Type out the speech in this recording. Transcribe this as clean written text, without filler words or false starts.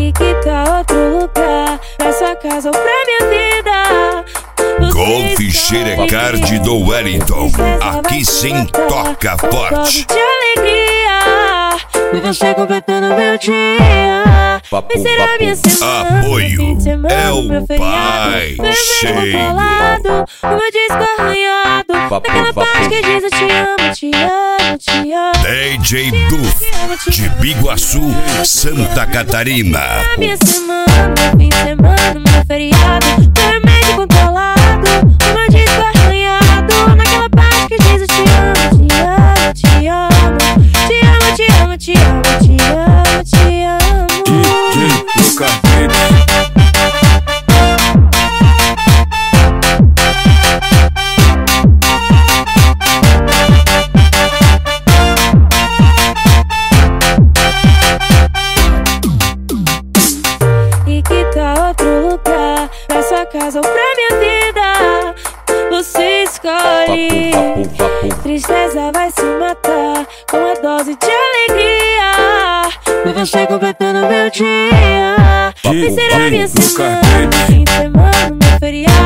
E que tal outro lugar, pra sua casa ou pra minha vida? Golf Xerecard do Wellington, aqui sim toca forte. De alegria, e você completando meu dia. Papo, Será minha semana, Apoio é o meu pai cheio. Uma disco arranhado, naquela parte que diz eu te amo, te amo, te amo. DJ Duf, de Biguaçu, Santa Catarina. Minha semana, fim de semana, meu feriado, vermelho controlado. Uma disco arranhado, naquela parte que diz eu te amo, te amo, te amo. Te amo, te amo, te amo, te amo, te amo. DJ Lucas E que tal outro lugar, pra sua casa ou pra minha vida? Você escolhe. Tristeza vai se matar com a dose de alegria. E você completando meu dia. E será minha semana, fim de semana, meu feriado.